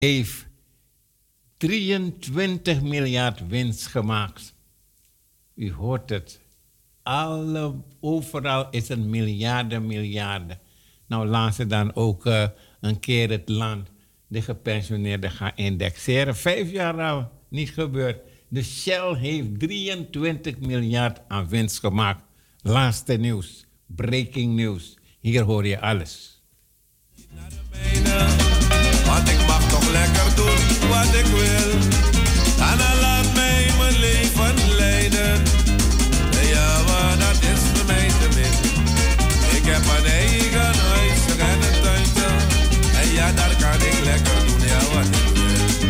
heeft 23 miljard winst gemaakt. U hoort het. Overal is het miljarden. Nou, laten ze dan ook een keer het land, de gepensioneerden, gaan indexeren. 5 jaar al niet gebeurd. De Shell heeft 23 miljard aan winst gemaakt. Laatste nieuws. Breaking news. Hier hoor je alles. Want ik mag toch lekker doen wat ik wil. En dan laat mij mijn leven leiden. Ja, maar dat is voor mij te min. Ik heb een eigen huis en een tuintje. En ja, daar kan ik lekker doen, ja, wat ik wil.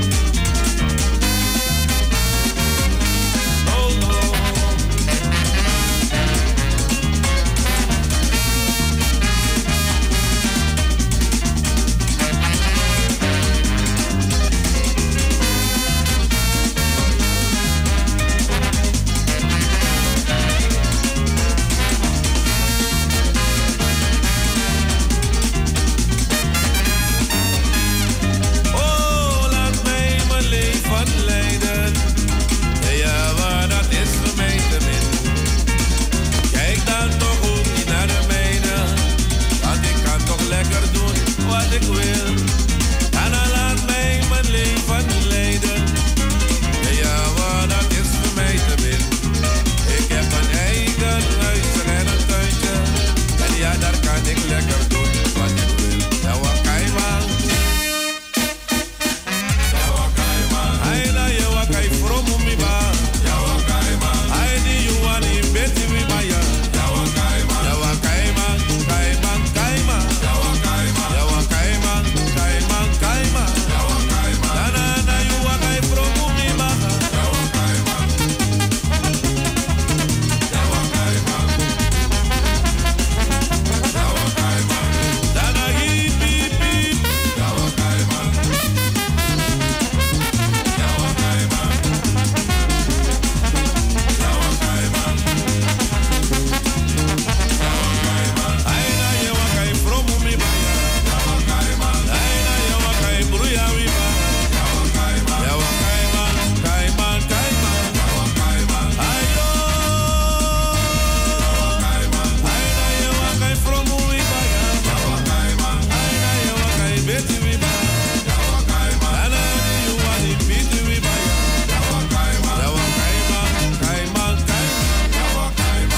Ik wil, en dan laat mij mijn leven leiden. Ja, maar dat is voor mij te min. Ik heb een eigen huis en een tuintje. En ja, daar kan ik lekker doen wat ik wil. Ja, wat kan je man? Ja, wat kan je man? Hij na je wat kan je vroom om me ba. Ja, wat kan je man? Hij die je wat niet bent in me ba ja. Ja, wat kan je man? Ja, wat kan je man? Kan je man? Kan je man? Ja, wat kan je man? Ja, wat kan je man? Kaima, ja wa kaima, na na you wa kai from me ma, ja wa kaima, ja wa kaima, ja wa kaima, na hip hip hip, ja wa kaima, ja wa kaima, ja wa kaima, ja wa kaima, ai na you wa kai from me ma, ja wa kaima, ai na you wa kai bruya wi ma, ja wa kaima, ja wa kaima, kaima kaima, ja wa kaima, ayo, ja wa kaima, ai na you wa kai from me ma, ja wa kaima, ai na you wa kai beti wi ma, ja wa kaima, ana you wa ni beti wi ma, ja wa kaima, ja wa kaima, kaima kaima, ja wa kaima.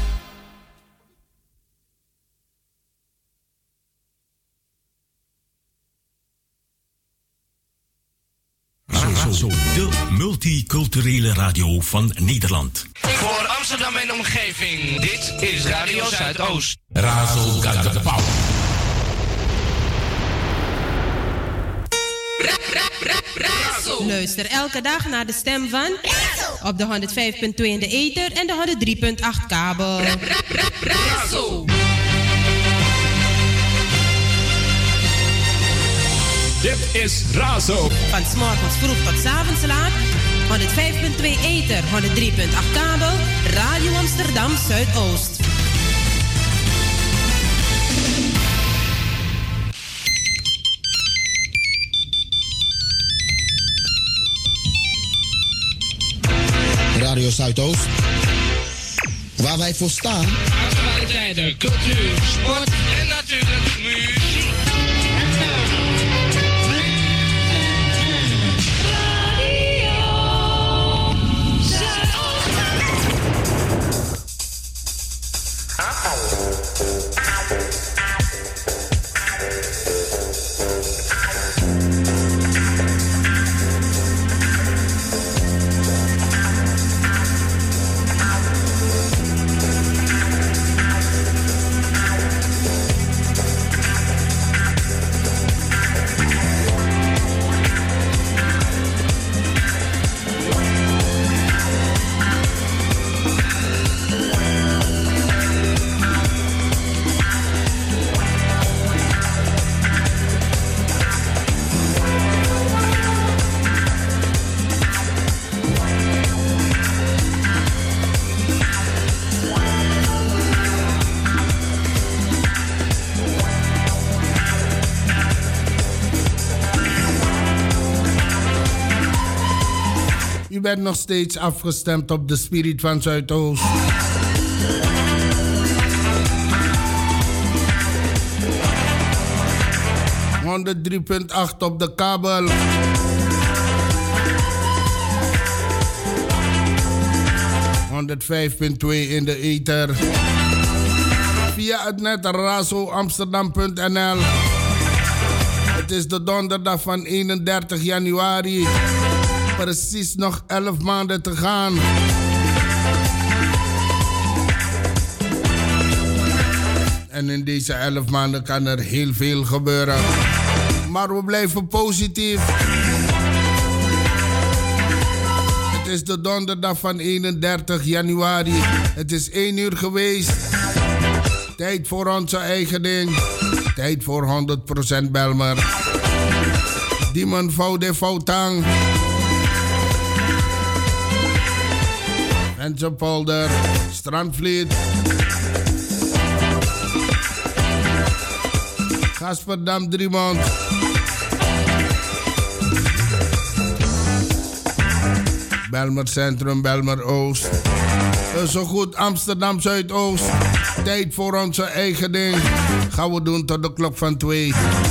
Razo, de multiculturele radio van Nederland. Voor Amsterdam en omgeving, dit is Radio Zuidoost. Razo got the power. Luister elke dag naar de stem van op de 105.2 in de ether en de 103.8 kabel. Dit is Razo. Van 's morgens vroeg tot 's avonds laat. 105.2 ether, 103.8 kabel. Radio Amsterdam Zuidoost. Radio Zuidoost. Waar wij voor staan. Actualiteiten, cultuur, sport en natuurlijk muziek. bent nog steeds afgestemd op de Spirit van Zuidoost. ...103.8 op de kabel. ...105.2 in de ether. Via het net razoamsterdam.nl. Het is de donderdag van 31 januari. Precies nog 11 maanden te gaan. En in deze 11 maanden kan er heel veel gebeuren. Maar we blijven positief. Het is de donderdag van 31 januari. Het is 1 uur geweest. Tijd voor onze eigen ding. Tijd voor 100% Belmer. Diemen Voude Foutang. Mensenpolder. Strandvliet. Gasperdam Driemond. Belmer Centrum, Belmer Oost. Zo goed Amsterdam Zuidoost. Tijd voor onze eigen ding. Gaan we doen tot de klok van 2.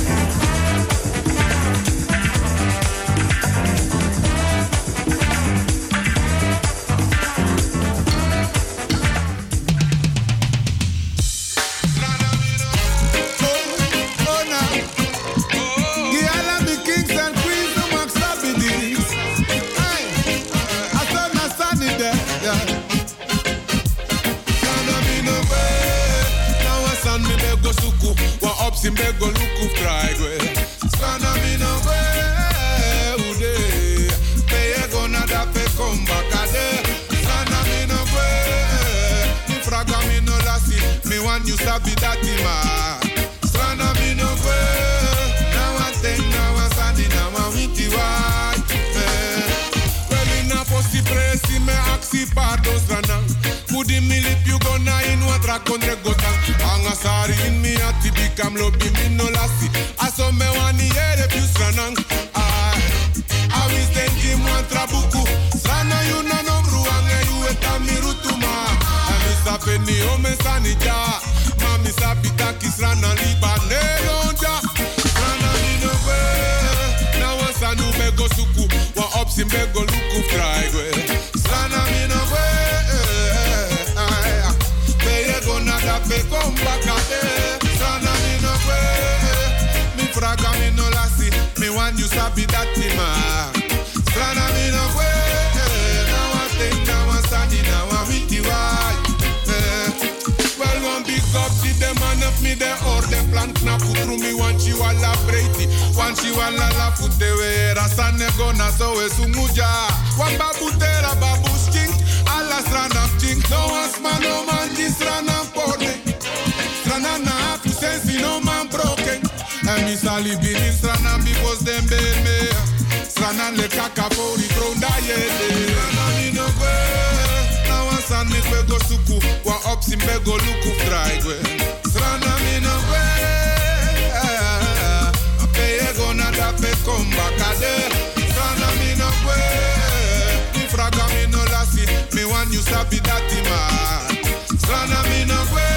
Simbego luku fraigwe Sana mina we ude Peye gona da pe komba kade Sana mina we Mi fraga mino lasi Mi want you sabi dati ma Sana mina we Now I think now I sani now I witi wai Well ina posi presi me aksi pardo sana Kudi mi lip you gonna in watra kondre gota Angasari in mi ati bikam lobi mi no lasi Aso me wani yere piu stranang I wis tenki mwantra buku Sana you na nomru ange you eta mi rutuma Ami sape ni ome sanija Mami sapi taki srana liba nelonja Sana mi no kwe Na wasanu bego suku Wa opsi bego luku fraigwe Sana mi no kwe Nada pe komba kate Sana mi no kwe Mi fraga mi no lasi Mi want you sabi dati ma Sana mi no kwe Now I think now I sani now I witi wai Well one big up to the man of me the or the plan knap Utru mi want you alla breiti Want you alla la fute we Rasane gona so we sumuja Wan babu tera babu stink Alla strana chink No as man no man di strana Strana na hafu sensi no man broken En mi sali bini strana mi bos dem me Strana le kaka fori bronda yede Strana mi no kwe Na wansan mi kwe go suku Wa opsi mbe go luku fraigwe Strana mi no kwe Apeye go na da pe komba kade Strana mi no kwe Mi fraga mi no lasi Mi want you sabi dati ma Strana mi no kwe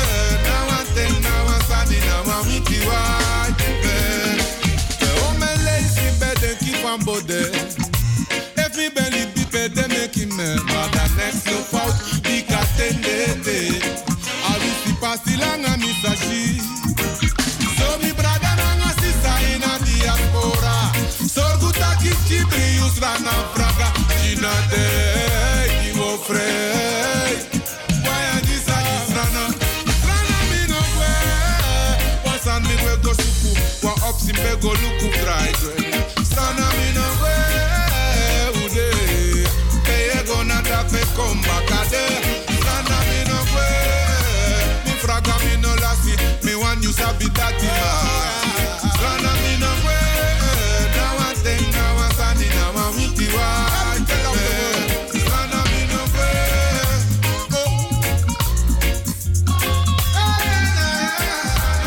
If me belly be better make him but the next look out be katendete I will see pastilanga misashi So mi brother nanga sisa in a diaspora So guta kichibri usrana fraga Gina de kiwo frey Why are this a disrana Strana mi no kwe Wasan mi kwe go suku Wa opsi mbe go luku fraigwe Strana mi no kwe ude Peye go na da pe komba kade Strana mi no kwe Mi fraga mi no lasi Mi want you sabi dati ma Strana mi no kwe Now I think now I sani now I witi wa Strana mi no kwe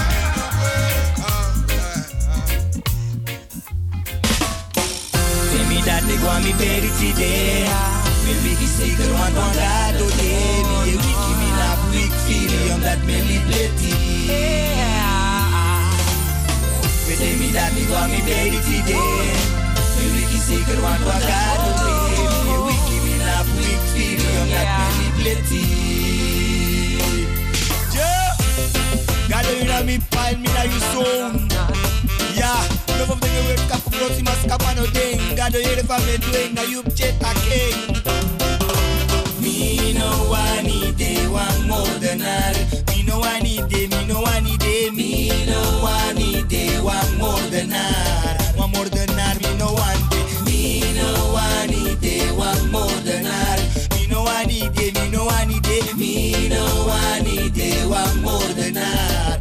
Baby me that me go me bury today. Me wiki zeker want dat today. Me wiki me na weak feeling omdat me liep letty. Me dat me go me bury today. Me wiki zeker want dat today. Me wiki me na weak feeling omdat me liep letty. Got you in me pile, me na you soon. Yeah, love of the way cap close mas kapano ding. Got you in me doing na you chet a king. Me no one day one more than her. Me no one day, me no one day, me no one day one more than her. One more than her, me no one day. Me no one day one more than her. Me no one day, me no one day, me no one day one more than her.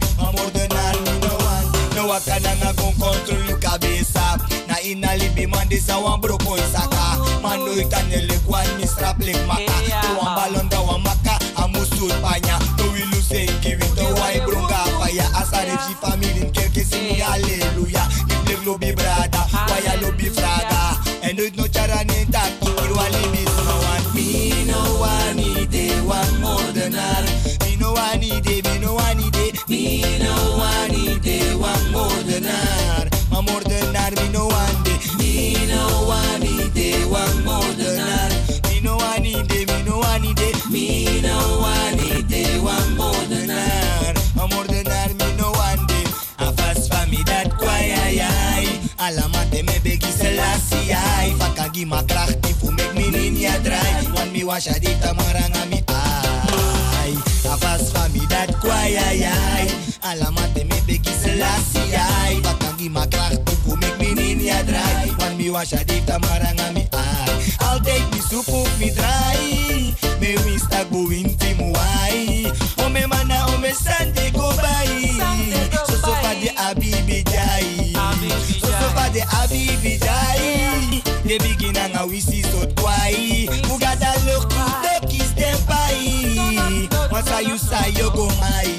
Kana nga gon control yung kabisa. Na inalibi man di sa wang broko yung saka. Manoy tanele kwan mistrap lik maka. Tuwang balon daw ang maka. Amusut pa niya. Tuwilu say kiwin to wai brunga paya. Asare si familin kelke sini haleluya. Nipleg lobi brada. Waya lobi fraga. And no chara ni taki. Irwali bis no one. Me no one day one more than her. Me no one day, me no one day. Me no one day one more than her. One more than her, me no one day. Me no one day one more than her. Me no one day, me no one day. Me no one day one more than her. One more than her, me no one day. A fast for me that quiet. Alamante me begi selasi ay. Fakagi makrachti fu mek me ninja dry. Wan mi washa dita maranga mi ay. A fast for me that quiet. Alamante me begi selasi ay. Fakagi makrachti fu mek me ninja dry. Wan mi washa dita maranga mi ay. I'll take me soup of me dry. Me wista go inti muay. O me mana o me sande go bay. So fa de abibi jai. So fa de abibi jai. De begin nga wisi so twai. Bugada look to kiss them pai. Once you say you go my.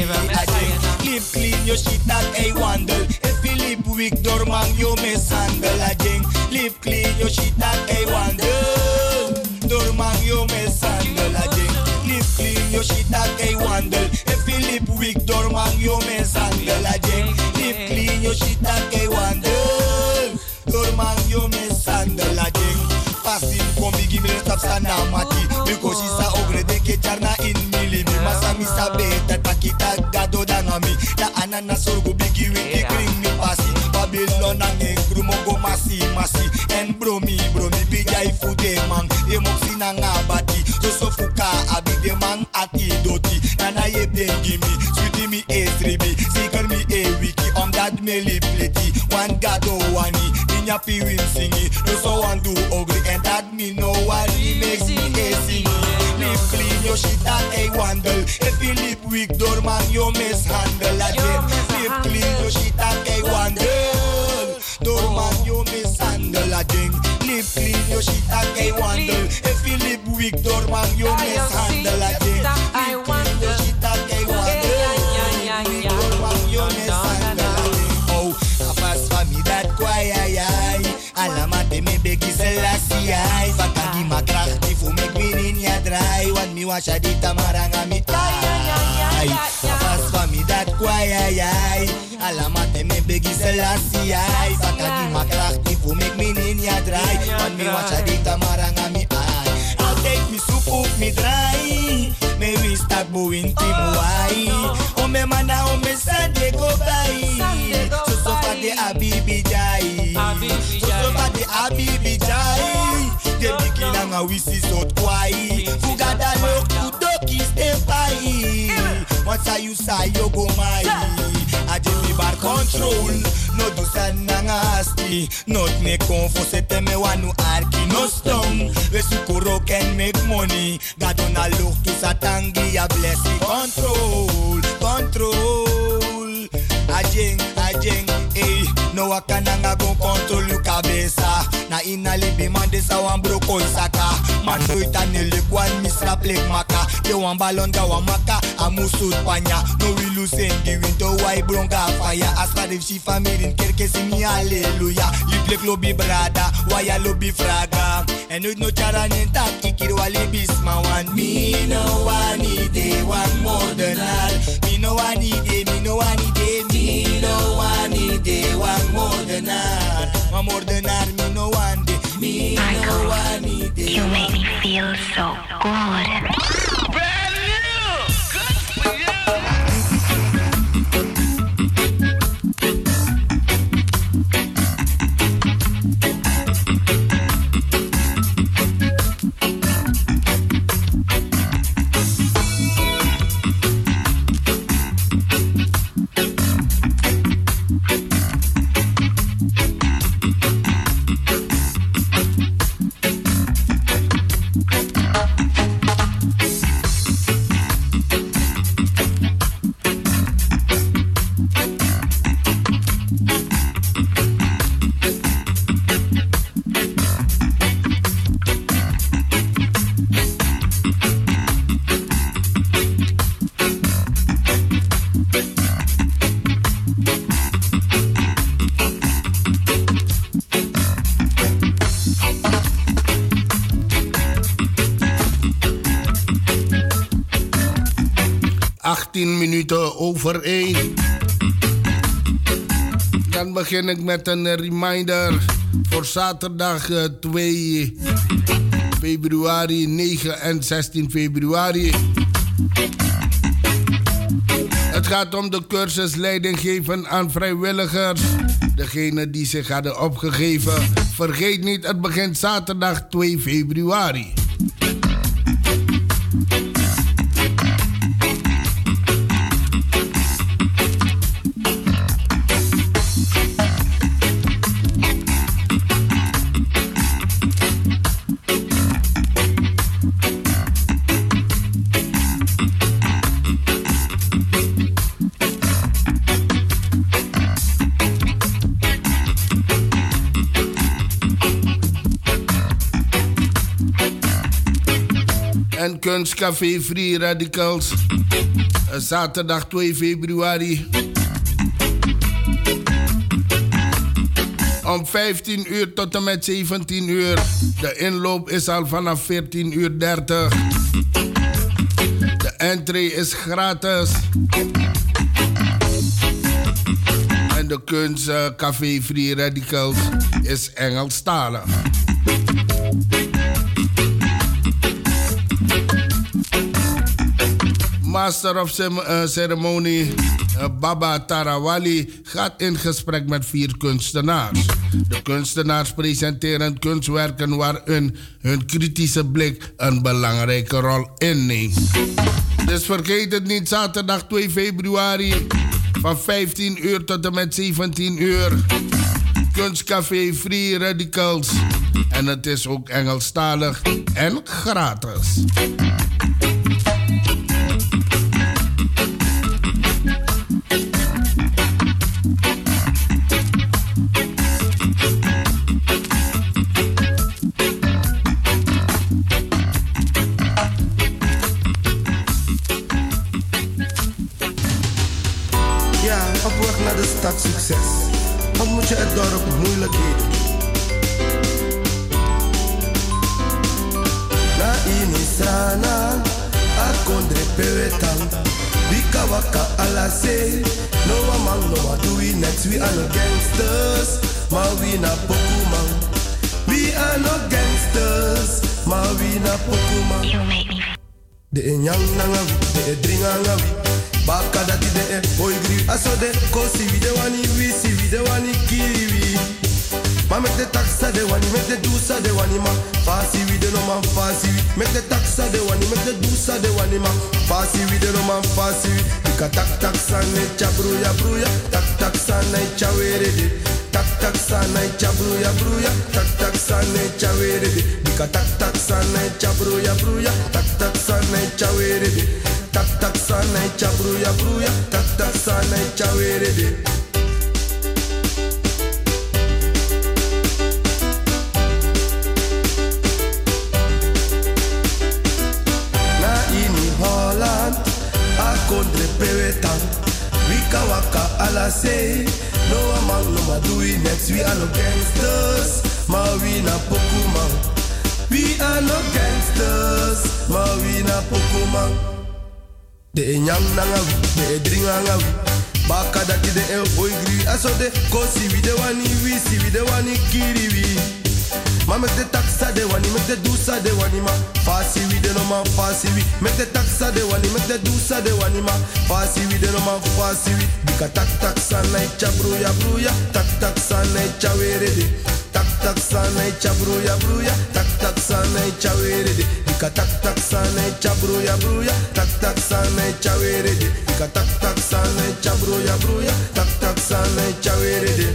Live clean your shit at a wandle. If you live weak dormang you mishandle again. Live clean your shit at a wandle. Dormang you mishandle again. Live clean your shit at a wandle. If you live weak dormang you mishandle again. Live clean your shit at a wandle. Dormang you mishandle again. Passing from bigi me stop sana mati. Because she's a ogre de ke charna in mili. Masami sabe that pakita gado dangami. La anana sorgo bigi wiki bring me pasi. Babylon ang engrumo go masi. And bromi bijay fude man. E moksi na nga bati. So fuka abi de man ati doti. Nana ye dengi mi. Sweetie mi estribi. Seeker mi e wiki. That me lip pleti. One gado wani. Ninya piwin singi. No so one do ogre. And that me no worry makes me a singi. Live clean your shit at a wandle. If you live weak dormang you mishandle again. Live clean your shit at a wandle. Dormang you mishandle again. Live clean your shit at a wandle. If you live weak dormang you mishandle again. Live clean your shit at a wandle. Dormang you mishandle again. Oh, a fast for me that quiet. Alamante me begi selasi ay. Fakagi makrachti fu mek me ninja dry. Wan mi washa dita maranga mi ay. Fast for me that quiet. Alamante me begi selasi ay. Fakagi makrachti fu mek me ninja dry. Wan mi washa dita maranga mi ay. I'll take me soup of me dry. Me we start buin timuay. O me mana o me sande go bay. So fa de abibi jai. So fa de abibi jai. De bikina nga wisi so twai. Fugada look to doki stepai. Once you say you go my. I just be bar control. No do san nangasti. Not me confo sete me wanu arki no stone. We sukuro can make money. God on a look to satangi a blessing. Control. Ajeng, eh. No wakana nga gon control you kabesa. Na inalibi man de sa wan broko saka. Manoitanele kwan misra plek maka. Te wan balon da wan maka. Amusut panya. No we lose in the winter. Why bronga fire? Asra de si familin kerke simi hallelujah. You plek lobby brada. Why ya lobby fraga? En nooit no charan en tak. Ikir wali bisma wan. Me no wani de wan moordenaar. Me no wani de, me no wani de. Me no wani de wan moordenaar. Wan moordenaar, me no wani de. Me no wani de. You make me feel so good. Over 1. Dan begin ik met een reminder voor zaterdag 2 februari, 9 en 16 februari. Het gaat om de cursus leiding geven aan vrijwilligers. Degenen die zich hadden opgegeven. Vergeet niet, het begint zaterdag 2 februari. En Kunstcafé Free Radicals. Zaterdag 2 februari. Om 15 uur tot en met 17 uur. De inloop is al vanaf 14:30 uur. De entree is gratis. En de Kunstcafé Free Radicals is Engelstalig. Master of Ceremony Baba Tarawali gaat in gesprek met 4 kunstenaars. De kunstenaars presenteren kunstwerken waarin hun kritische blik een belangrijke rol inneemt. Dus vergeet het niet, zaterdag 2 februari van 15 uur tot en met 17 uur. Kunstcafé Free Radicals. En het is ook Engelstalig en gratis. Succes, ontmoet je het dorp moeilijkheden. Na inisana, akondre pewetan, bika waka alase, no man no what do we next? We are no gangsters, maar we na pokuman. We are no gangsters, maar we na pokuman. De enyang nangawi, de edringangawi. Baka dati de e boy grip aso de kosi we de wani wisi we de wani kiwi. Ma make the taxa de wani make the dusa de wani ma fasi we de no man fasi we make the taxa de wani make the dusa de wani ma fasi we de no man fasi we ika tak taxa ne chabruya bruya tak taxa ne chawere de tak taxa ne chabruya bruya tak taxa ne chawere de ika tak taxa ne chabruya bruya tak taxa ne chawere de tak tak sana chabruya bruya tak tak sana chawere de. say. No among no ma do it next. We are no gangsters, ma we na Pokemon. We are no gangsters, ma we na Pokemon. De nyang nanga, de drink nanga. Baka dat de oi gri. Aso de kosi we de wani we si we de wani kiri we. Ma met de taxa de wani, met de dusa de wani ma. Fasi we de no ma fasi we. Met de taxa de wani, met de dusa de wani ma. Fasi we de no ma fasi we. Dika tak taxa na icha bruya bruya. Tak taxa na icha were de. Tak taxa na icha bruya bruya. Tak taxa na icha were de. Dika tak taxa na icha bruya bruya. Tak taxa na icha were de. Dika tak taxa na icha bruya bruya. Tak taxa na icha were de.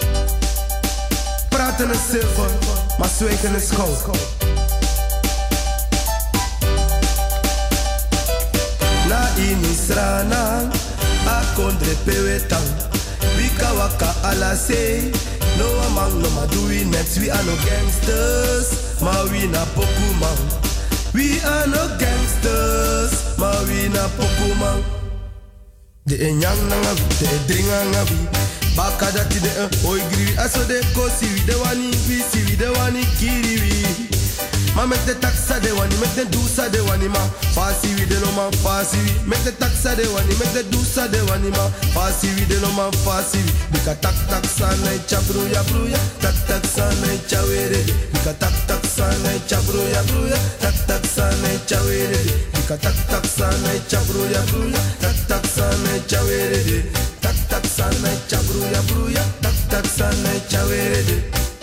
Praten is zilver, maar zweken is goud. Na inisrana, a kondre pewetang. Wika waka ala say, no amang no ma do we next. We are no gangsters, ma we na Pokemon. We are no gangsters, ma we na Pokemon. De enyang nanga, de dringa ngavi. Baka dati de oi gri. Aso de kosi we de wani we si we de wani kiri we. Ma met de taxa de wani, met de dusa de wani ma. Fasi we de no ma fasi we. Met de taxa de wani, met de dusa de wani ma. Fasi we de no ma fasi we. Bika tak taxa na icha bruya bruya. Tak taxa na icha were de. Bika tak taxa na icha bruya bruya. Tak taxa na icha were de. Bika tak taxa na icha bruya bruya. Tak taxa na icha were de. Tak taxa na icha bruya bruya. Tak taxa na icha were de.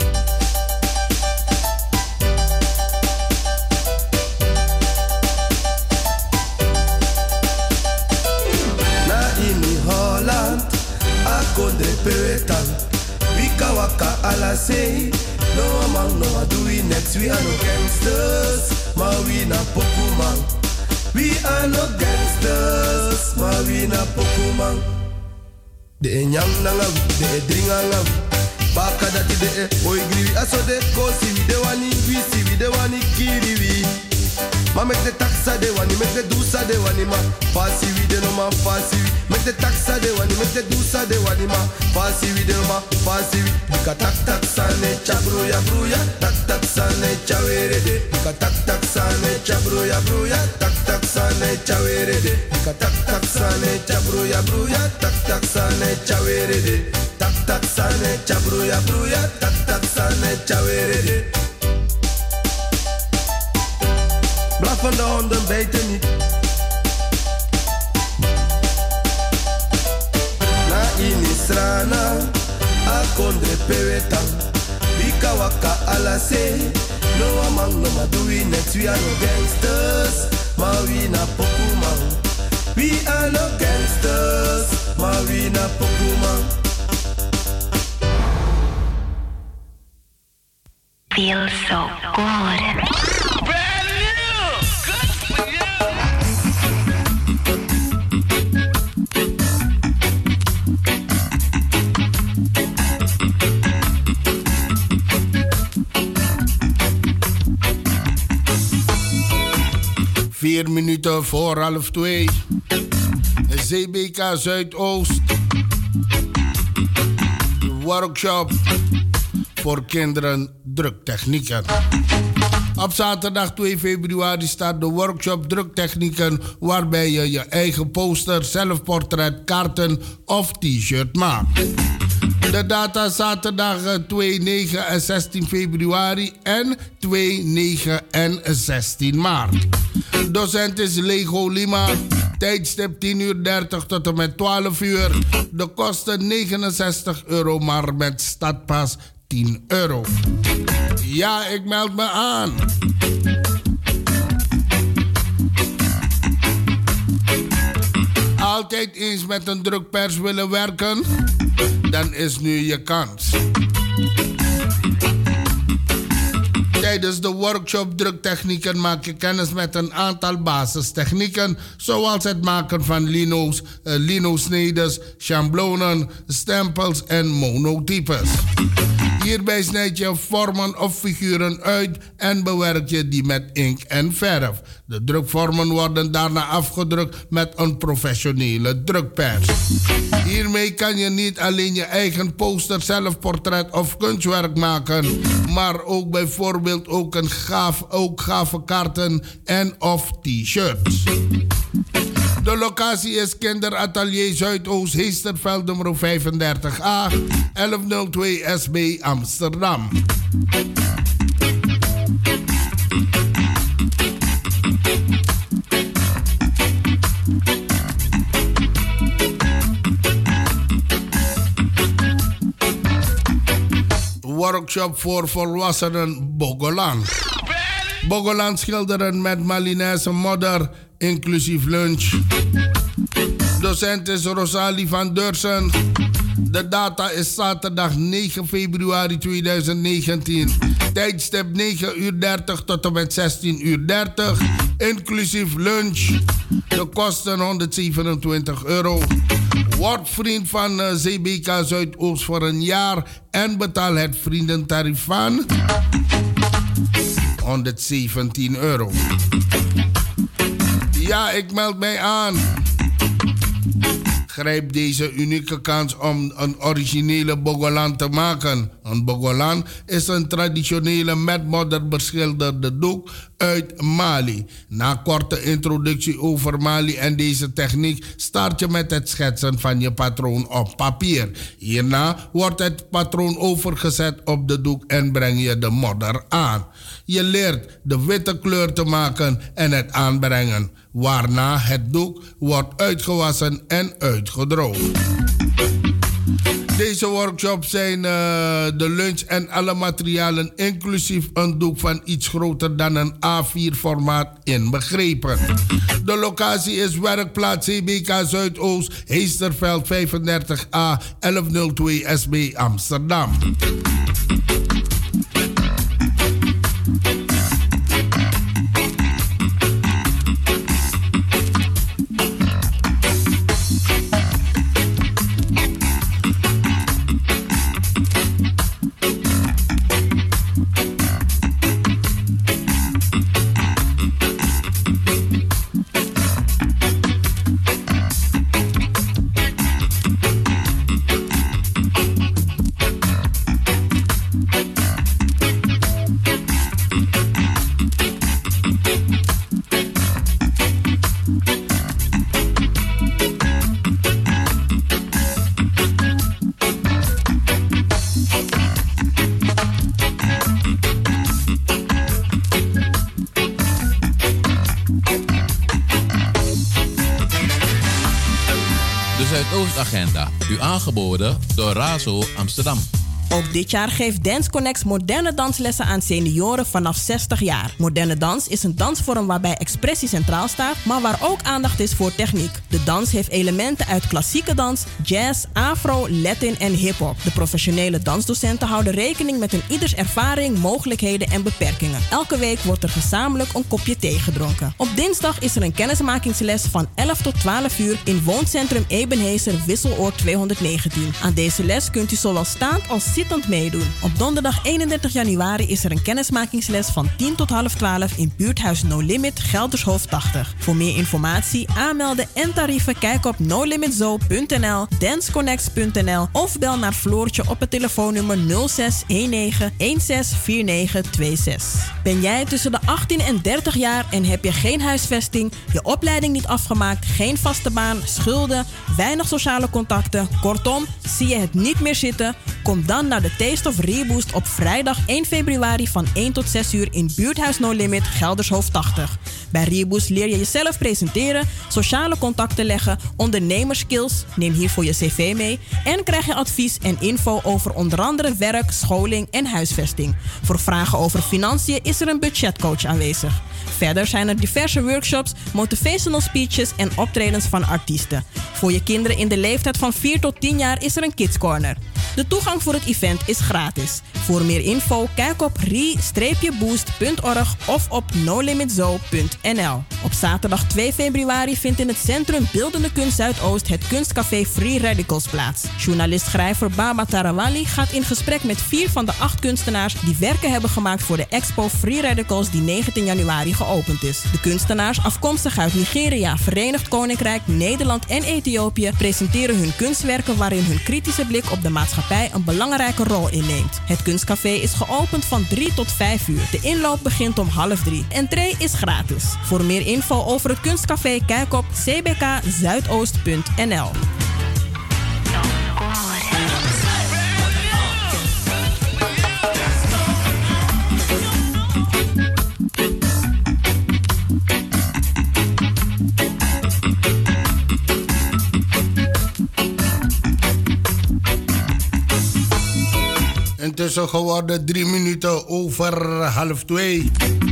Holland, a kondre pewetan. Wika waka ala say. No among no ma do we next. We are no gangsters, ma we na Pokemon. We are no gangsters, ma we na Pokemon. De nyang nanga, de dringa ngavi. Baka dati de oi gri. Aso de kosi we de wani we si we de wani kiri we. Ma met de taxa de wani, met de dusa de wani ma. Fasi we de no ma fasi we. Met de taxa de wani, met de dusa de wani ma. Fasi we de no ma fasi we. Dika tak taxa ne cha bruya bruya. Tak taxa ne cha were de. Dika tak taxa ne cha bruya bruya. Tak taxa ne cha were de. Dika tak taxa ne cha bruya bruya. Tak taxa ne cha were de. Tak taxa ne cha bruya bruya. Tak taxa ne cha were de. Blaf van de honden bijten niet. Na inisrana, a kondre pewetang. Wika waka ala say. No amang no ma do we next. We are no gangsters, ma we na Pokemon. We are no gangsters, ma we na Pokemon. Feel so good. Vier minuten voor 1:30. ZBK Zuidoost. Workshop voor kinderen druktechnieken. Op zaterdag 2 februari staat de workshop druktechnieken, waarbij je je eigen poster, zelfportret, kaarten of t-shirt maakt. De data zaterdag 2, 9 en 16 februari en 2, 9 en 16 maart. Docent is Lego Lima. Tijdstip 10:30 tot en met 12:00. De kosten €69, maar met stadpas €10. Ja, ik meld me aan. Altijd eens met een drukpers willen werken? Dan is nu je kans. Tijdens de workshop druktechnieken maak je kennis met een aantal basistechnieken, zoals het maken van lino's, lino-snedes, schablonen, stempels en monotypes. Hierbij snijd je vormen of figuren uit en bewerk je die met inkt en verf. De drukvormen worden daarna afgedrukt met een professionele drukpers. Hiermee kan je niet alleen je eigen poster, zelfportret of kunstwerk maken, maar ook bijvoorbeeld ook gave kaarten en of t-shirts. De locatie is Kinderatelier Zuidoost, Heesterveld nummer 35A, 1102 SB Amsterdam. Workshop voor volwassenen Bogolan. Bogolan schilderen met Malinese modder, inclusief lunch. Docent is Rosalie van Deursen. De data is zaterdag 9 februari 2019. Tijdstip 9:30 tot en met 16:30. Inclusief lunch. De kosten €127. Word vriend van CBK Zuidoost voor een jaar en betaal het vriendentarief van €117. Ja, ik meld mij aan. Grijp deze unieke kans om een originele Bogolan te maken. Een Bogolan is een traditionele met modder beschilderde doek uit Mali. Na korte introductie over Mali en deze techniek start je met het schetsen van je patroon op papier. Hierna wordt het patroon overgezet op de doek en breng je de modder aan. Je leert de witte kleur te maken en het aanbrengen, waarna het doek wordt uitgewassen en uitgedroogd. Deze workshops zijn de lunch en alle materialen inclusief een doek van iets groter dan een A4 formaat inbegrepen. De locatie is werkplaats CBK Zuidoost, Heesterveld 35A, 1102 SB Amsterdam. Agenda, u aangeboden door Razo Amsterdam. Ook dit jaar geeft Dance Connects moderne danslessen aan senioren vanaf 60 jaar. Moderne dans is een dansvorm waarbij expressie centraal staat, maar waar ook aandacht is voor techniek. De dans heeft elementen uit klassieke dans, jazz, afro, latin en hip-hop. De professionele dansdocenten houden rekening met een ieders ervaring, mogelijkheden en beperkingen. Elke week wordt er gezamenlijk een kopje thee gedronken. Op dinsdag is er een kennismakingsles van 11 tot 12 uur in Wooncentrum Ebenezer Wisseloord 219. Aan deze les kunt u zowel staand als zittend meedoen. Op donderdag 31 januari is er een kennismakingsles van 10 tot half 12 in buurthuis No Limit, Geldershoofd 80. Voor meer informatie, aanmelden en tarieven kijk op nolimitzo.nl, danceconnects.nl of bel naar Floortje op het telefoonnummer 0619 164926. Ben jij tussen de 18 en 30 jaar en heb je geen huisvesting, je opleiding niet afgemaakt, geen vaste baan, schulden, weinig sociale contacten, kortom, zie je het niet meer zitten? Kom dan naar de Taste of Reboost op vrijdag 1 februari van 1 tot 6 uur in buurthuis No Limit, Geldershoofd 80. Bij Reboost leer je jezelf presenteren, sociale contacten leggen, ondernemerskills, neem hiervoor je cv mee en krijg je advies en info over onder andere werk, scholing en huisvesting. Voor vragen over financiën is er een budgetcoach aanwezig. Verder zijn er diverse workshops, motivational speeches en optredens van artiesten. Voor je kinderen in de leeftijd van 4 tot 10 jaar is er een Kids Corner. De toegang voor het event is gratis. Voor meer info kijk op re-boost.org of op nolimitzoo.nl. Op zaterdag 2 februari vindt in het Centrum Beeldende Kunst Zuidoost het kunstcafé Free Radicals plaats. Journalist-schrijver Baba Tarawali gaat in gesprek met 4 van de 8 kunstenaars die werken hebben gemaakt voor de expo Free Radicals die 19 januari geopend is. De kunstenaars, afkomstig uit Nigeria, Verenigd Koninkrijk, Nederland en Ethiopië, presenteren hun kunstwerken waarin hun kritische blik op de maatschappij een belangrijke rol inneemt. Het kunstcafé is geopend van 3 tot 5 uur. De inloop begint om 2:30. Entree is gratis. Voor meer info over het kunstcafé kijk op cbkzuidoost.nl. Intussen geworden 3 minuten over 1:30.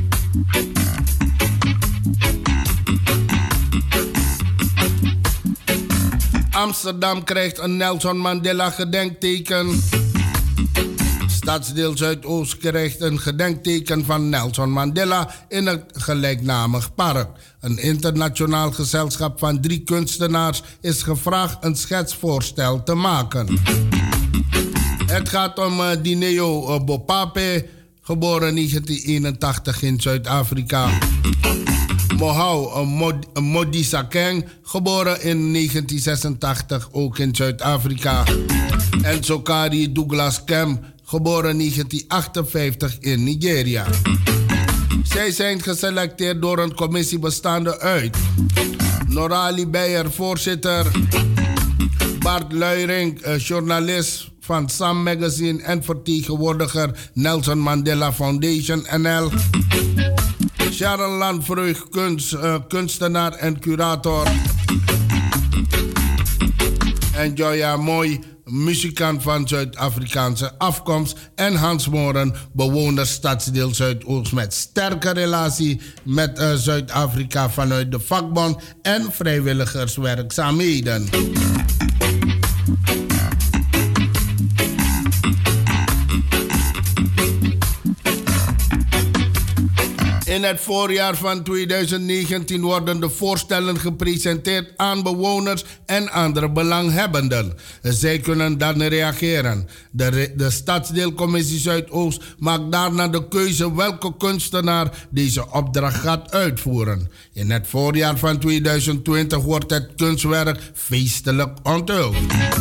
Amsterdam krijgt een Nelson Mandela gedenkteken. Stadsdeel Zuidoost krijgt een gedenkteken van Nelson Mandela in het gelijknamig park. Een internationaal gezelschap van 3 kunstenaars is gevraagd een schetsvoorstel te maken. Het gaat om Dineo Bopape, geboren 1981 in Zuid-Afrika. Mohau Modisa Keng, geboren in 1986 ook in Zuid-Afrika. En Sokari Douglas Kem, geboren 1958 in Nigeria. Zij zijn geselecteerd door een commissie bestaande uit Norali Beyer, voorzitter, Bart Luijering, journalist van Sam Magazine en vertegenwoordiger Nelson Mandela Foundation NL. Sharon Landvreugd, kunstenaar en curator. En Joya Mooi, muzikant van Zuid-Afrikaanse afkomst. En Hans Moren, bewoner stadsdeel Zuidoost met sterke relatie met Zuid-Afrika vanuit de vakbond en vrijwilligerswerkzaamheden. In het voorjaar van 2019 worden de voorstellen gepresenteerd aan bewoners en andere belanghebbenden. Zij kunnen dan reageren. De Stadsdeelcommissie Zuidoost maakt daarna de keuze welke kunstenaar deze opdracht gaat uitvoeren. In het voorjaar van 2020 wordt het kunstwerk feestelijk onthuld.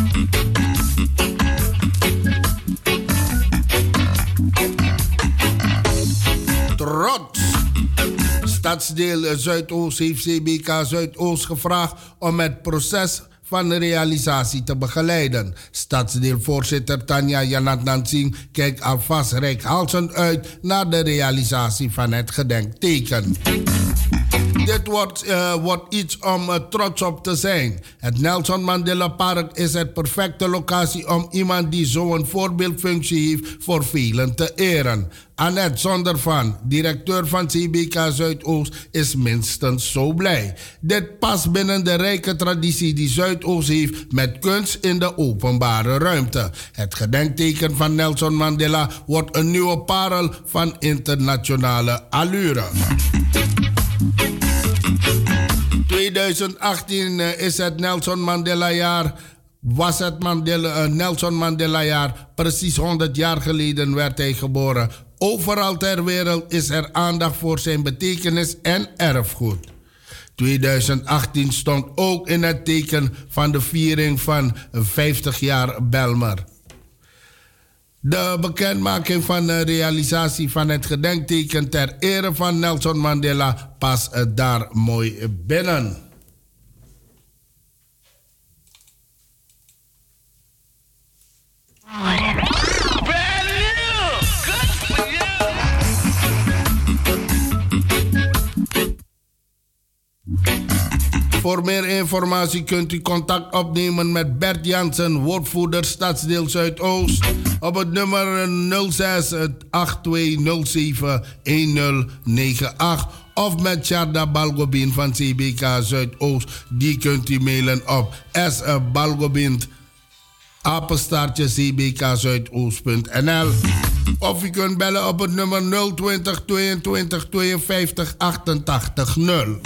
Trots! Stadsdeel Zuidoost heeft CBK Zuidoost gevraagd om het proces van de realisatie te begeleiden. Stadsdeelvoorzitter Tanja Janat Nansing kijkt alvast reikhalzend uit naar de realisatie van het gedenkteken. Dit wordt iets om trots op te zijn. Het Nelson Mandela Park is het perfecte locatie om iemand die zo'n voorbeeldfunctie heeft voor velen te eren. Annette Zondervan, directeur van CBK Zuidoost, is minstens zo blij. Dit past binnen de rijke traditie die Zuidoost heeft met kunst in de openbare ruimte. Het gedenkteken van Nelson Mandela wordt een nieuwe parel van internationale allure. 2018 is het Nelson Mandela jaar. Was het Nelson Mandela jaar. Precies 100 jaar geleden werd hij geboren. Overal ter wereld is er aandacht voor zijn betekenis en erfgoed. 2018 stond ook in het teken van de viering van 50 jaar Bijlmer. De bekendmaking van de realisatie van het gedenkteken ter ere van Nelson Mandela past daar mooi binnen. Voor meer informatie kunt u contact opnemen met Bert Jansen, woordvoerder Stadsdeel Zuidoost, op het nummer 06 8207 1098 of met Sharda Balgobin van CBK Zuidoost. Die kunt u mailen op sbalgobin apenstaartje cbkzuidoost.nl. Of u kunt bellen op het nummer 020 22 52 88 0.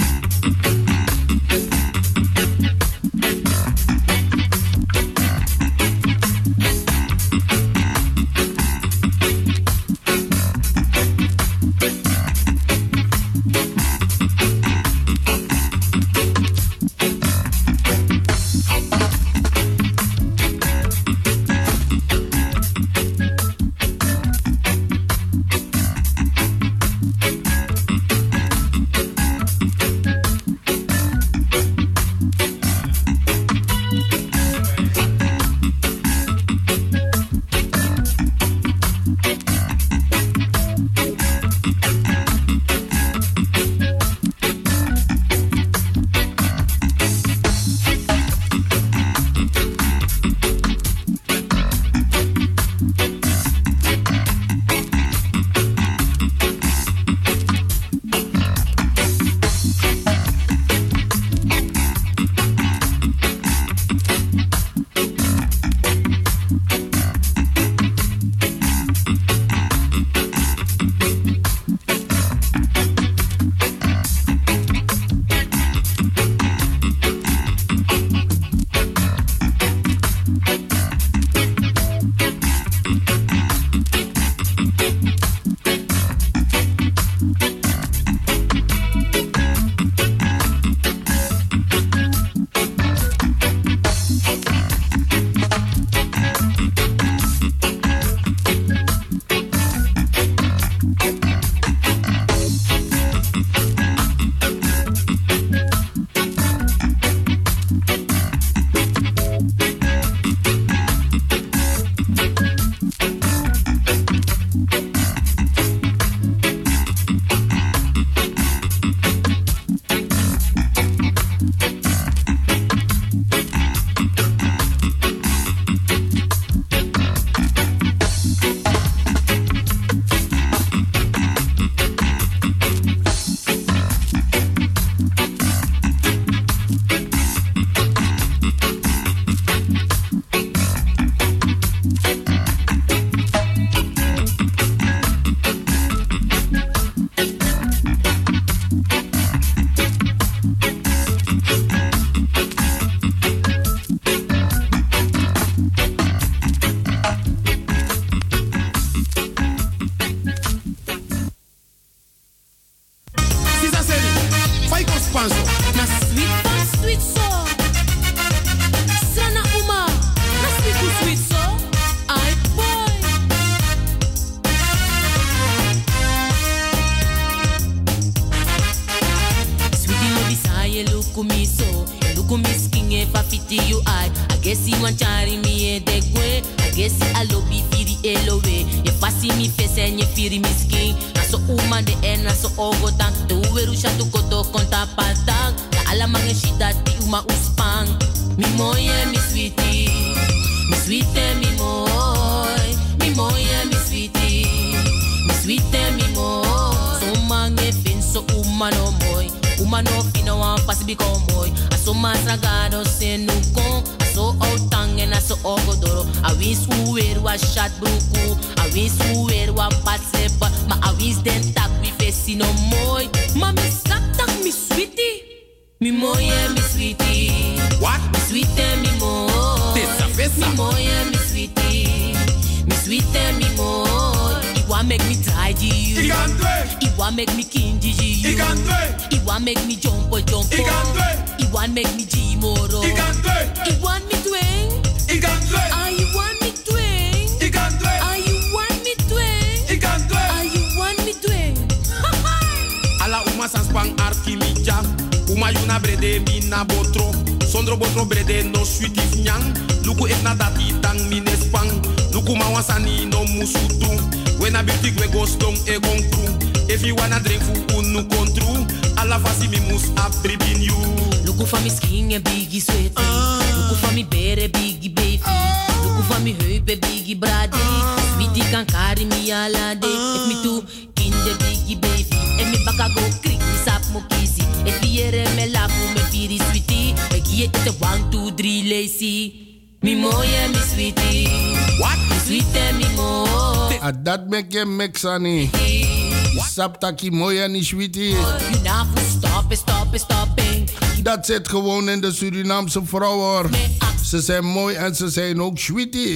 Mi mooie, mi sweetie. What? Mi sweetie, mi mooie. Dat mek je mixani. Saptaki mooie ni sweetie. You now stopping. Dat zit gewoon in de Surinaamse vrouwen. Ze zijn mooi en ze zijn ook sweetie.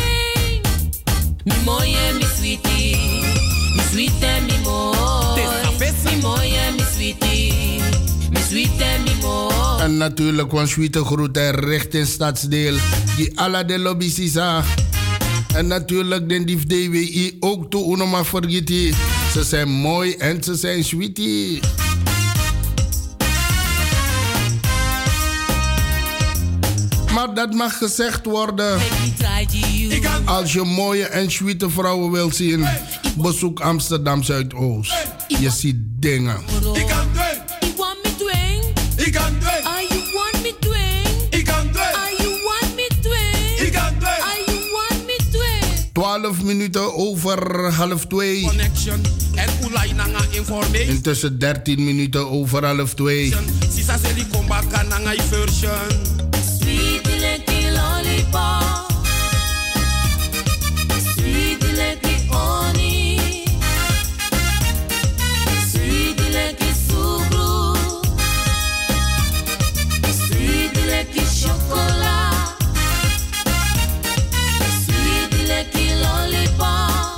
Mi mooie, mi sweetie. Mi sweetie, mi mooie. Mi mooie, mi sweetie. Mi sweetie, mi mooie. En natuurlijk een sweete groeten richting stadsdeel. Die alla de lobby's. En natuurlijk de dief DWI ook toe onoma vergeten. Ze zijn mooi en ze zijn sweetie. Maar dat mag gezegd worden. Als je mooie en sweete vrouwen wilt zien, bezoek Amsterdam Zuidoost. Je ziet dingen. Ik kan doen. You want me doing? Ik kan doen. Are you want me doing? Ik kan doen. Are you want me doing? Ik kan doen. Are you want me doing? 12 minuten over 1:30. Connection en ulai nanga information. Intussen 13 minuten over 1:30. Sisa seli komba kan nanga version. Sweet like lollipop. Sweet like honey. Sweet like sugar. Sweet like chocolate. Sweet like lollipop.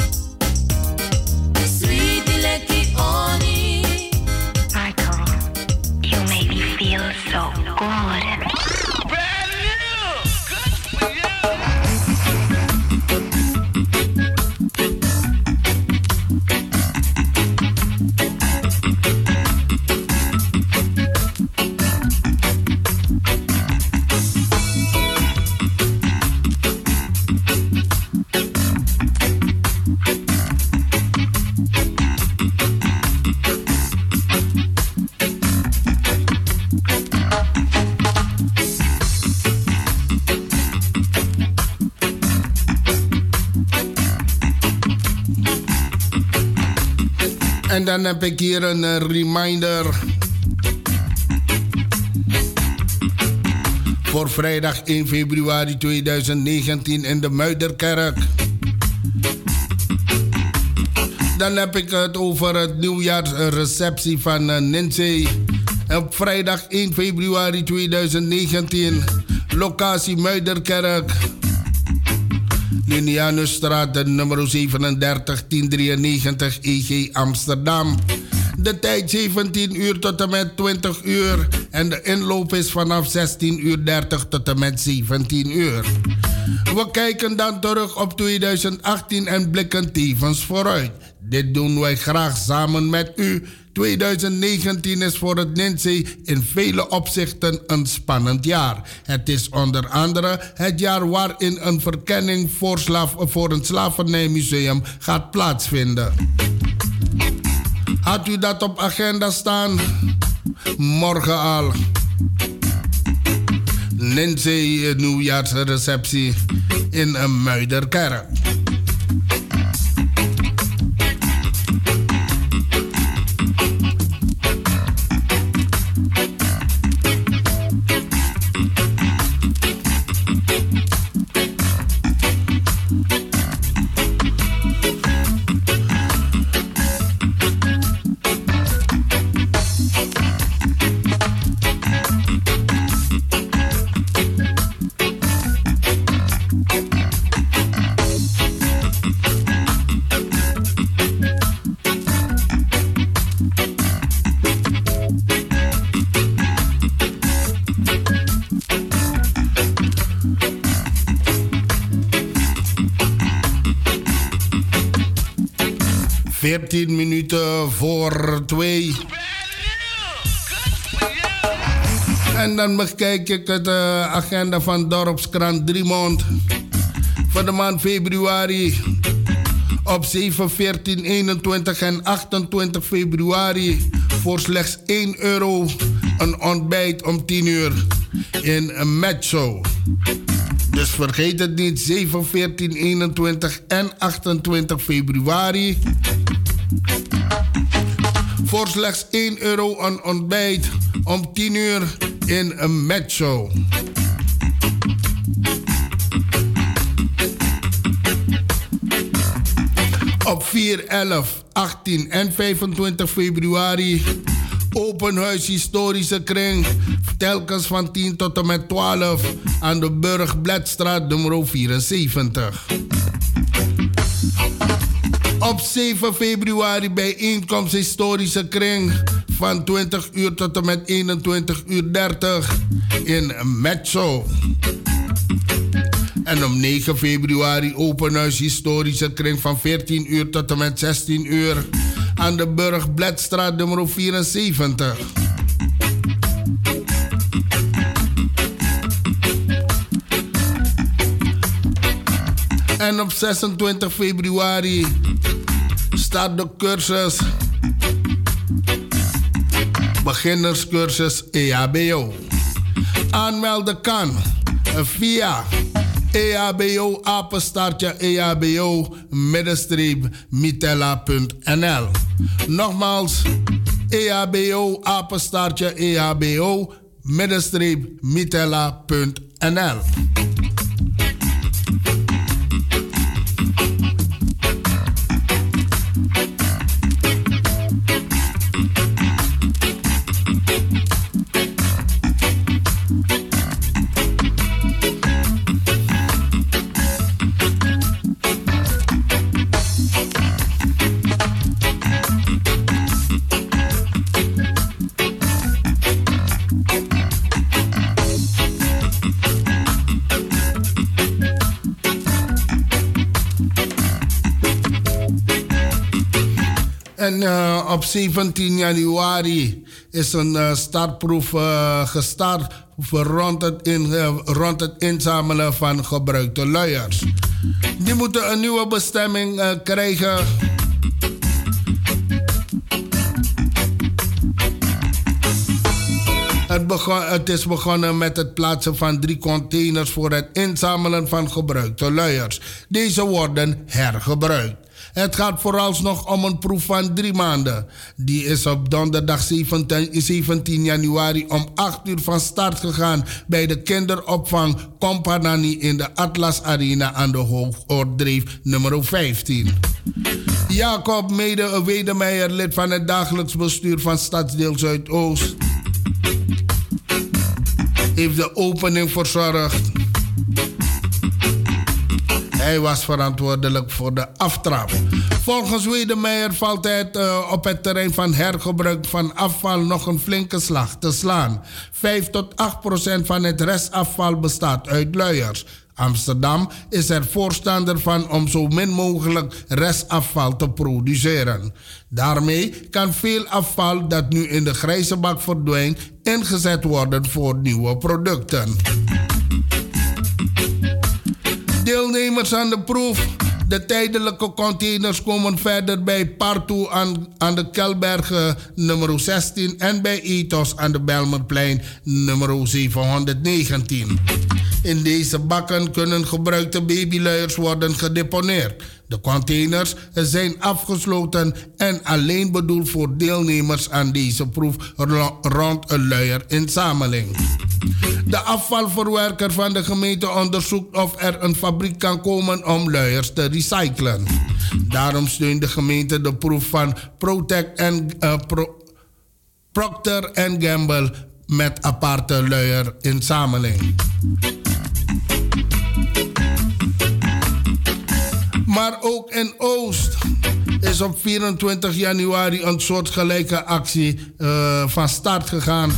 Sweet like honey. Michael, you make me feel so good. En dan heb ik hier een reminder. Voor vrijdag 1 februari 2019 in de Muiderkerk. Dan heb ik het over het nieuwjaarsreceptie van Nancy. Op vrijdag 1 februari 2019. Locatie Muiderkerk. Linianusstraat nummer 37 1093 EG Amsterdam. De tijd 17 uur tot en met 20 uur. En de inloop is vanaf 16:30 tot en met 17 uur. We kijken dan terug op 2018 en blikken tevens vooruit. Dit doen wij graag samen met u. 2019 is voor het Nancy in vele opzichten een spannend jaar. Het is onder andere het jaar waarin een verkenning voor een slavernijmuseum gaat plaatsvinden. Had u dat op agenda staan? Morgen al. Nancy nieuwjaarsreceptie in een Muiderkerk. ...14 minuten voor 2. En dan bekijk ik het agenda van Dorpskrant Driemond. Voor de maand februari. Op 7, 14, 21 en 28 februari... voor slechts €1 een ontbijt om 10 uur in Metso. Dus vergeet het niet, 7, 14, 21 en 28 februari... voor slechts €1 een ontbijt om 10 uur in een Metso. Op 4, 11, 18 en 25 februari open huis historische kring. Telkens van 10 tot en met 12 aan de Burgbladstraat nummer 74. Op 7 februari bijeenkomst historische kring van 20 uur tot en met 21 uur 30 in Metso. En op 9 februari open huis historische kring van 14 uur tot en met 16 uur aan de Burgbladstraat nummer 74. En op 26 februari staat de cursus, beginnerscursus EHBO. Aanmelden kan via ehbo@ehbo-mitella.nl. Nogmaals, ehbo-mitella.nl. En op 17 januari is een startproef gestart rond het inzamelen van gebruikte luiers. Die moeten een nieuwe bestemming krijgen. Het is begonnen met het plaatsen van 3 containers voor het inzamelen van gebruikte luiers. Deze worden hergebruikt. Het gaat vooralsnog om een proef van 3 maanden. Die is op donderdag 17 januari om 8 uur van start gegaan bij de kinderopvang Kompanani in de Atlas Arena aan de Hoogoordreef nummer 15. Jacob Wedemeijer, lid van het dagelijks bestuur van Stadsdeel Zuidoost, heeft de opening verzorgd. Hij was verantwoordelijk voor de aftrap. Volgens Wedemeijer valt het op het terrein van hergebruik van afval nog een flinke slag te slaan. 5-8% van het restafval bestaat uit luiers. Amsterdam is er voorstander van om zo min mogelijk restafval te produceren. Daarmee kan veel afval dat nu in de grijze bak verdwijnt ingezet worden voor nieuwe producten. Deelnemers aan de proef. De tijdelijke containers komen verder bij Partout aan de Kelbergen nummer 16 en bij Ethos aan de Belmerplein nummer 719. In deze bakken kunnen gebruikte babyluiers worden gedeponeerd. De containers zijn afgesloten en alleen bedoeld voor deelnemers aan deze proef rond een luierinzameling. De afvalverwerker van de gemeente onderzoekt of er een fabriek kan komen om luiers te recyclen. Daarom steunt de gemeente de proef van Procter & Gamble met aparte luierinzameling. Maar ook in Oost is op 24 januari een soortgelijke actie van start gegaan.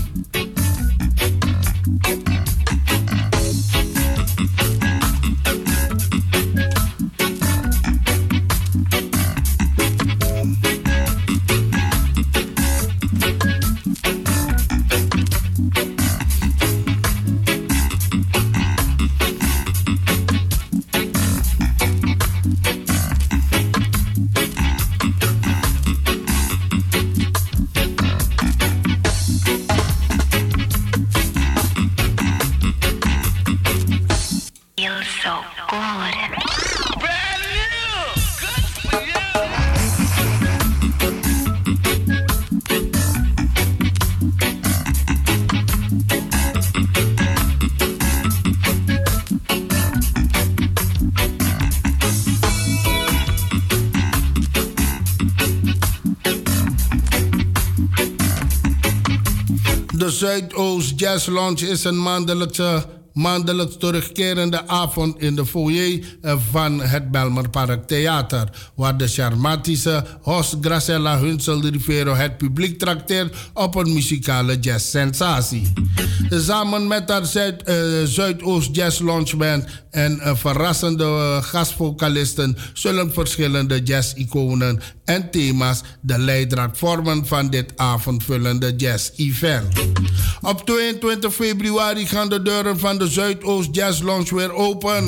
Zuidoost Jazz Lounge is een maandelijks terugkerende avond in de foyer van het Belmerpark Theater, waar de charmantische host Graciela Hunsel Rivero het publiek trakteert op een muzikale jazzsensatie. Samen met haar Zuidoost Jazz Lounge Band en verrassende gastvocalisten zullen verschillende jazz-iconen en thema's de leidraad vormen van dit avondvullende jazz-event. Op 22 februari gaan de deuren van de Zuidoost Jazz Lounge weer open.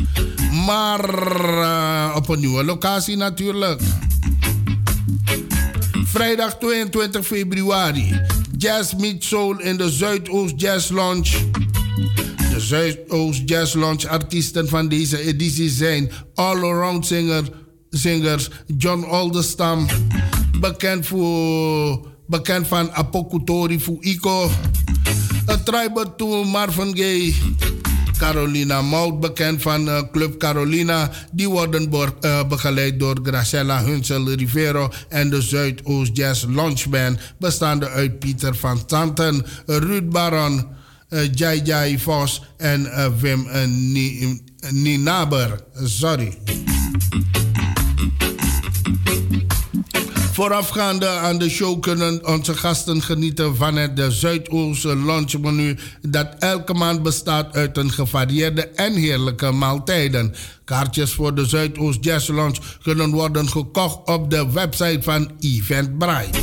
Maar op een nieuwe locatie natuurlijk. Vrijdag 22 februari. Jazz Meet Soul in de Zuidoost Jazz Lounge. De Zuidoost Jazz Lounge artiesten van deze editie zijn all-around zingers John Oldestam, bekend van Apokutori Fuiko, A Tribute to Marvin Gaye, Carolina Mout, bekend van Club Carolina. Die worden begeleid door Graciela Hunsel Rivero en de Zuidoost Jazz Lounge Band, bestaande uit Pieter van Santen, Ruud Baron, Jai Vos en Wim Ninaber. Sorry. Voorafgaande aan de show kunnen onze gasten genieten van het Zuidoost Lounge menu, dat elke maand bestaat uit een gevarieerde en heerlijke maaltijden. Kaartjes voor de Zuidoost Jazz Lounge kunnen worden gekocht op de website van Eventbrite.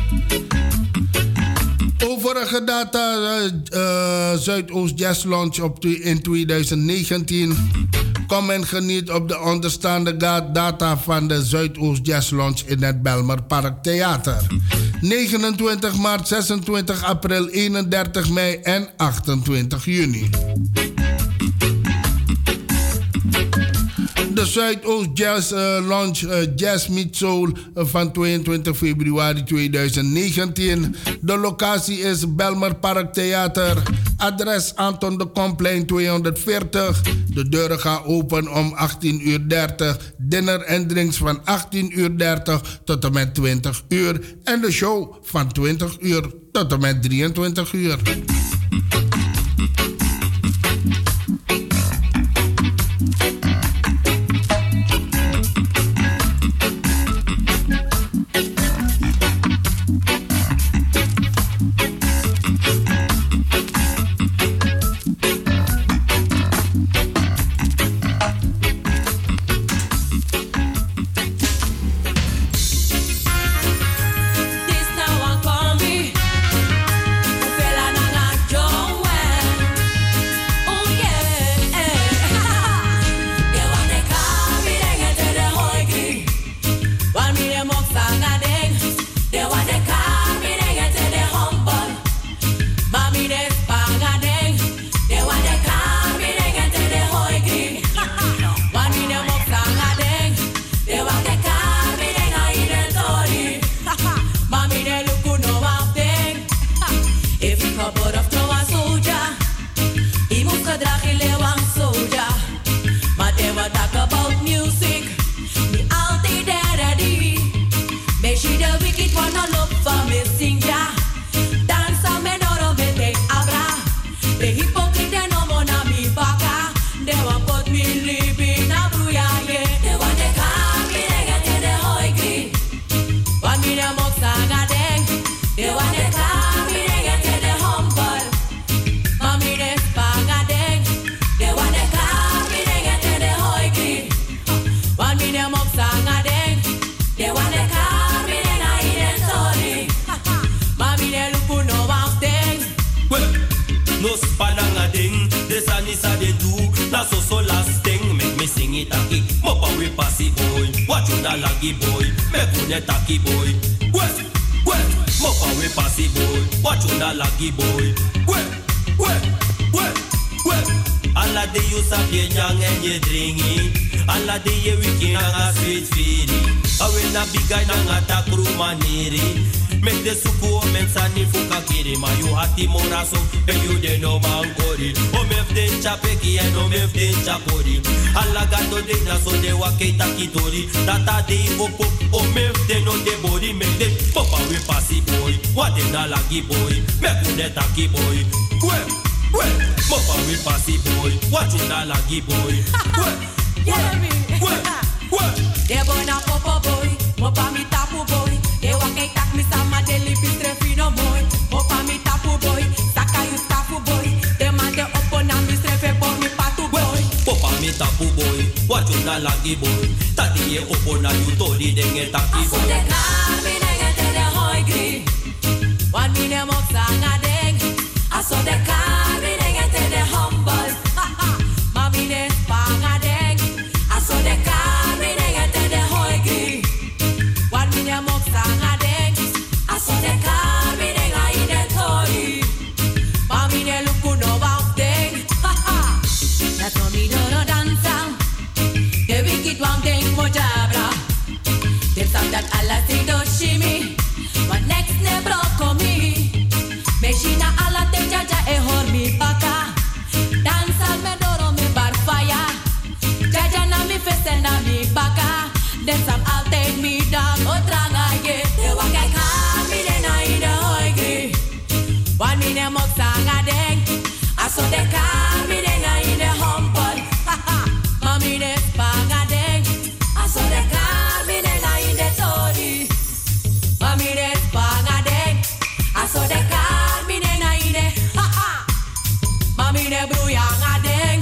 Overige data Zuidoost Jazz Lounge in 2019. Kom en geniet op de onderstaande data van de Zuidoost Jazz Lounge in het Belmerpark Theater. 29 maart, 26 april, 31 mei en 28 juni. De Zuidoost Jazz Lounge Jazz Meet Soul van 22 februari 2019. De locatie is Belmerpark Theater. Adres Anton de Komplein 240. De deuren gaan open om 18:30. Dinner en drinks van 18:30 tot en met 20 uur. En de show van 20 uur tot en met 23 uur. una lagi boy, me kune taki boy. We, mopa we passy boy, watch una lagi boy. De bona popo boy, mopa mi tapu boy. De wakai tak mi sama de lipi trefino boy. Mopa mi tapu boy, saka you tapu boy. De man de opona mi trefe por mi patu boy. Popa mi tapu boy, watch una lagi boy. Tati ye opona you tori denge taki boy. Aso de karmi nenge te de hoi gri. Wan mi ne mok sanga deng. Aso de karmi nenge te de humble. Mami ne spanga deng. Aso de karmi nenge te de hoi gri. Wan mi ne mok sanga deng. Aso de karmi nenge ide tori. Mami ne luku no bounce deng. That's how me do no dansa. The wicked one deng mojabra. Them some that Allah say do shimmy. But next ne broko mi. Meshina ala te jaja e hormi baka. Dansa me doro me bar fire. Jaja na mi fese na mi baka. Then some I'll take me down. Otranga ye. Te wakai kami de na ida hoigi. Wan mi ne mok sanga deng. Aso de kami de na ida humble. Mami ne spanga deng. Aso de kami de na ida tori. Mami ne spanga deng. Aso de kami de na ida. Mami ne bruyanga deng.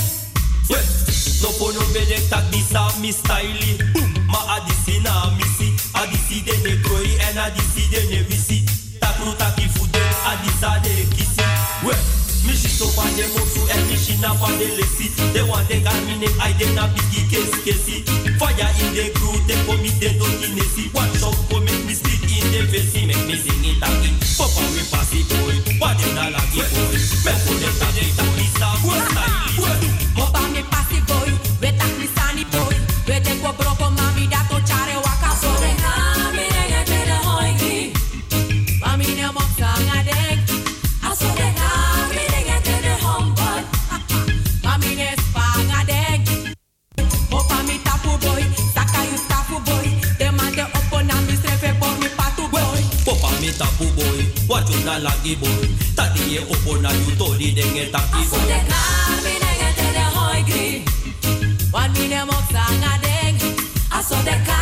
No pono bedek tak bisa mi style. Ma adisi na misi. Adisi de ne kroi en adisi de ne visi. Takru taki fude adisa de kisi. We, mishi pa de moksu en mishi na pa de lesi. De wan de garmine ay de na bigi kesi. Fire in the crew, they come me de do kinesi. Watch out for make me speak in the face. Make me sing it taki. Papa we passy boy. What you na lagi boy. Me pone taki taki sa style. Mopa mi passy boy. We tak mi sani boy. We te ko broko mami da to chare waka. So de kami nenge te de hoigi. Mami ne mok sanga deng. Aso de kami nenge te de humble. Mami ne spanga deng. Mopa mi tapu boy. Saka you tapu boy. De man de opona mi strefe por mi patu boy. Popa mi tapu boy, watch you na lagi boy. Tati ye opona you tori denge taki Aso de kami nenge te de hoigi. Wan mi ne mok sanga deng. Aso de